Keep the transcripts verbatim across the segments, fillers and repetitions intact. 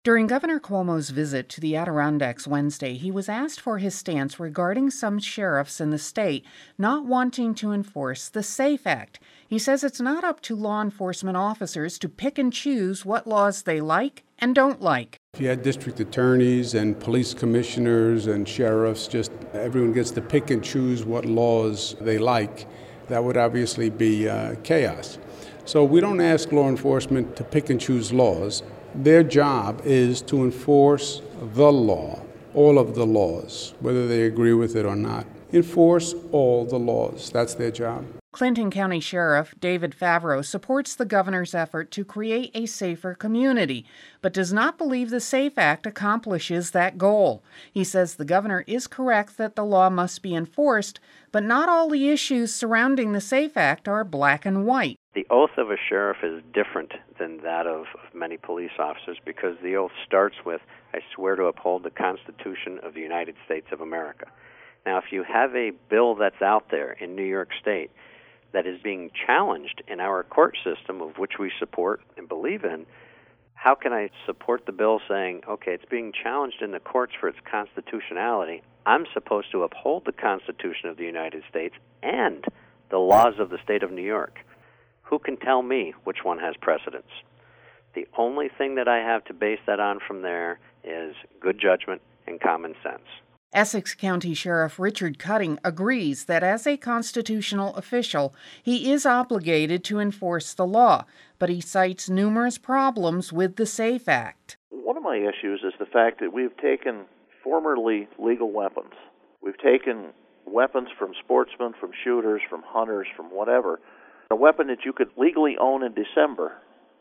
During Governor Cuomo's visit to the Adirondacks Wednesday, he was asked for his stance regarding some sheriffs in the state not wanting to enforce the SAFE Act. He says it's not up to law enforcement officers to pick and choose what laws they like and don't like. If you had district attorneys and police commissioners and sheriffs, just everyone gets to pick and choose what laws they like, that would obviously be uh, chaos. So we don't ask law enforcement to pick and choose laws. Their job is to enforce the law, all of the laws, whether they agree with it or not. Enforce all the laws. That's their job. Clinton County Sheriff David Favreau supports the governor's effort to create a safer community, but does not believe the SAFE Act accomplishes that goal. He says the governor is correct that the law must be enforced, but not all the issues surrounding the SAFE Act are black and white. The oath of a sheriff is different than that of, of many police officers because the oath starts with, I swear to uphold the Constitution of the United States of America. Now, if you have a bill that's out there in New York State that is being challenged in our court system, of which we support and believe in, how can I support the bill saying, okay, it's being challenged in the courts for its constitutionality. I'm supposed to uphold the Constitution of the United States and the laws of the state of New York. Who can tell me which one has precedence? The only thing that I have to base that on from there is good judgment and common sense. Essex County Sheriff Richard Cutting agrees that as a constitutional official, he is obligated to enforce the law, but he cites numerous problems with the SAFE Act. One of my issues is the fact that we've taken formerly legal weapons. We've taken weapons from sportsmen, from shooters, from hunters, from whatever. A weapon that you could legally own in December,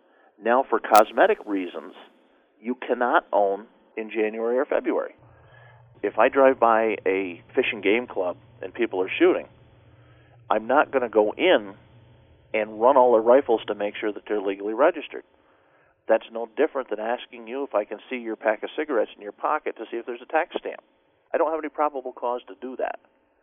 now for cosmetic reasons, you cannot own in January or February. If I drive by a fish and game club and people are shooting, I'm not going to go in and run all their rifles to make sure that they're legally registered. That's no different than asking you if I can see your pack of cigarettes in your pocket to see if there's a tax stamp. I don't have any probable cause to do that.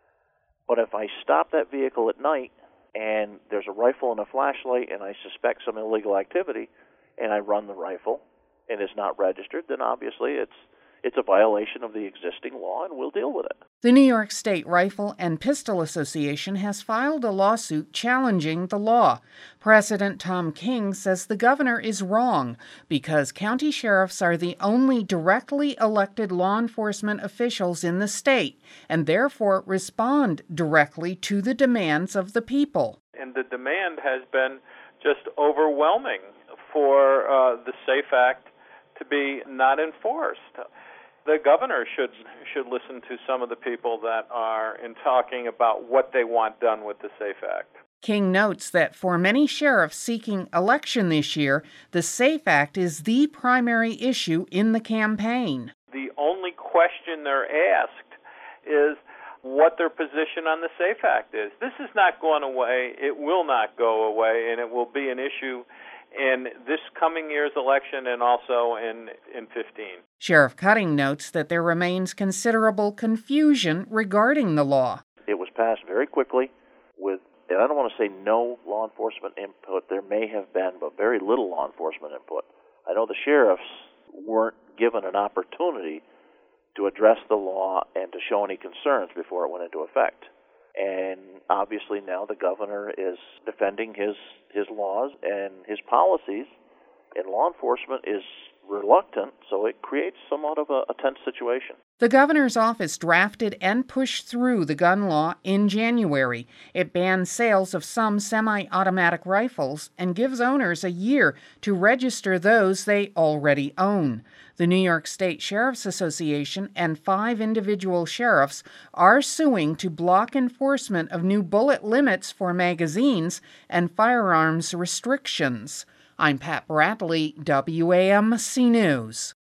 But if I stop that vehicle at night and there's a rifle and a flashlight and I suspect some illegal activity and I run the rifle and it's not registered, then obviously it's It's a violation of the existing law, and we'll deal with it. The New York State Rifle and Pistol Association has filed a lawsuit challenging the law. President Tom King says the governor is wrong because county sheriffs are the only directly elected law enforcement officials in the state and therefore respond directly to the demands of the people. And the demand has been just overwhelming for uh, the SAFE Act to be not enforced. The governor should should listen to some of the people that are in talking about what they want done with the SAFE Act. King notes that for many sheriffs seeking election this year, the SAFE Act is the primary issue in the campaign. The only question they're asked is what their position on the SAFE Act is. This is not going away. It will not go away, and it will be an issue in this coming year's election and also in, in fifteen. Sheriff Cutting notes that there remains considerable confusion regarding the law. It was passed very quickly with, and I don't want to say no law enforcement input. There may have been, but very little law enforcement input. I know the sheriffs weren't given an opportunity to address the law and to show any concerns before it went into effect. And obviously now the governor is defending his, his laws and his policies, and law enforcement is reluctant, so it creates somewhat of a, a tense situation. The governor's office drafted and pushed through the gun law in January. It bans sales of some semi-automatic rifles and gives owners a year to register those they already own. The New York State Sheriff's Association and five individual sheriffs are suing to block enforcement of new bullet limits for magazines and firearms restrictions. I'm Pat Bradley, W A M C News.